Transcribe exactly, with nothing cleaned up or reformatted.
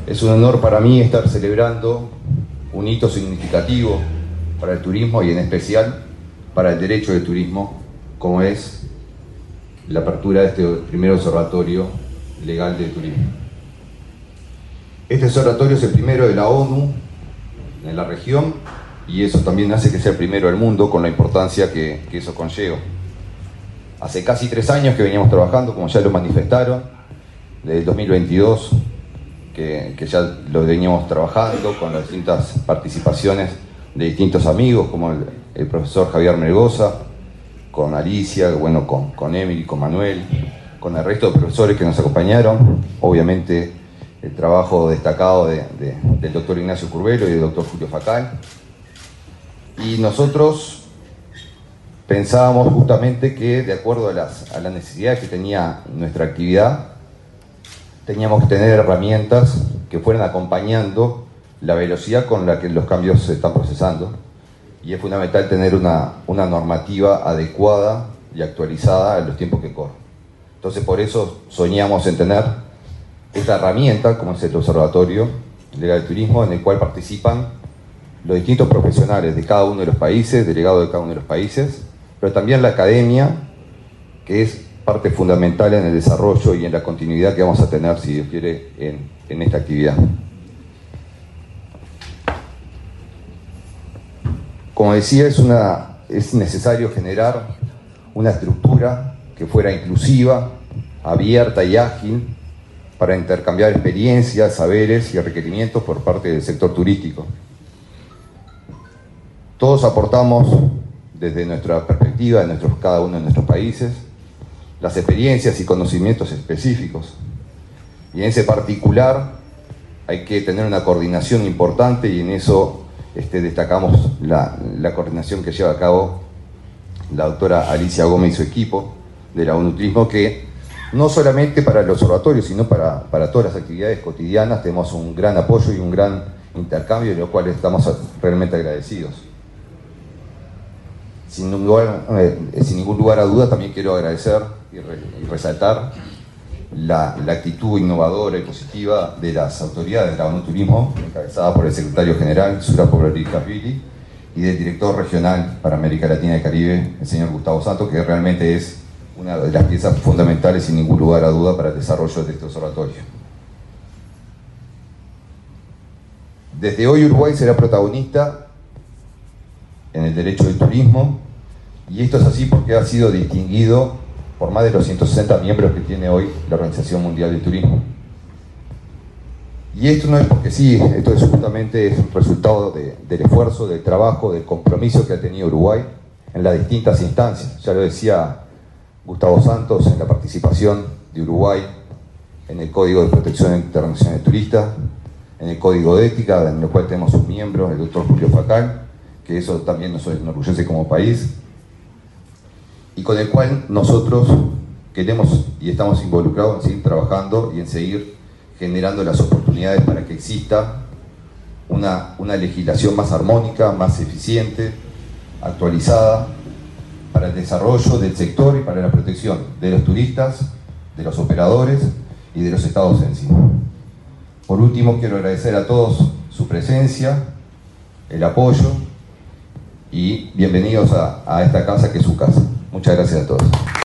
Es un honor para mí estar celebrando un hito significativo para el turismo y en especial para el derecho de turismo, como es la apertura de este primer observatorio legal de turismo. Este observatorio es el primero de la ONU en la región y eso también hace que sea el primero del mundo, con la importancia que, que eso conlleva. Hace casi tres años que veníamos trabajando, como ya lo manifestaron, desde el dos mil veintidós, que, que ya lo veníamos trabajando con las distintas participaciones de distintos amigos, como el, el profesor Javier Melgoza, con Alicia, bueno, con, con Emily, con Manuel, con el resto de profesores que nos acompañaron, obviamente el trabajo destacado de, de, del doctor Ignacio Curvelo y del doctor Julio Facal. Y nosotros pensábamos justamente que, de acuerdo a las, a las necesidades que tenía nuestra actividad, teníamos que tener herramientas que fueran acompañando la velocidad con la que los cambios se están procesando. Y es fundamental tener una, una normativa adecuada y actualizada en los tiempos que corren. Entonces, por eso soñamos en tener esta herramienta, como es el Observatorio Legal de Turismo, en el cual participan los distintos profesionales de cada uno de los países, delegados de cada uno de los países, pero también la academia, que es parte fundamental en el desarrollo y en la continuidad que vamos a tener, si Dios quiere, en, en esta actividad. Como decía, es, una, es necesario generar una estructura que fuera inclusiva, abierta y ágil para intercambiar experiencias, saberes y requerimientos por parte del sector turístico. Todos aportamos desde nuestra perspectiva, de nuestros, cada uno de nuestros países, las experiencias y conocimientos específicos. Y en ese particular hay que tener una coordinación importante y en eso este, destacamos la, la coordinación que lleva a cabo la doctora Alicia Gómez y su equipo de la ONU Turismo, que no solamente para el observatorio, sino para, para todas las actividades cotidianas tenemos un gran apoyo y un gran intercambio, de lo cual estamos realmente agradecidos. Sin, lugar, eh, sin ningún lugar a duda, también quiero agradecer y, re, y resaltar la, la actitud innovadora y positiva de las autoridades de la ONU Turismo, encabezada por el secretario general, Surapo Brodichashvili, y del director regional para América Latina y Caribe, el señor Gustavo Santos, que realmente es una de las piezas fundamentales, sin ningún lugar a duda, para el desarrollo de este observatorio. Desde hoy Uruguay será protagonista en el derecho del turismo, y esto es así porque ha sido distinguido por más de los ciento sesenta miembros que tiene hoy la Organización Mundial del Turismo. Y esto no es porque sí, esto es justamente es un resultado de, del esfuerzo, del trabajo, del compromiso que ha tenido Uruguay en las distintas instancias. Ya lo decía Gustavo Santos, en la participación de Uruguay en el Código de Protección Internacional de Turistas, en el Código de Ética, en el cual tenemos un miembro, el doctor Julio Facal, que eso también nos enorgullece como país, y con el cual nosotros queremos y estamos involucrados en seguir trabajando y en seguir generando las oportunidades para que exista una, una legislación más armónica, más eficiente, actualizada, para el desarrollo del sector y para la protección de los turistas, de los operadores y de los estados en sí. Por último, quiero agradecer a todos su presencia, el apoyo y bienvenidos a, a esta casa que es su casa. Muchas gracias a todos.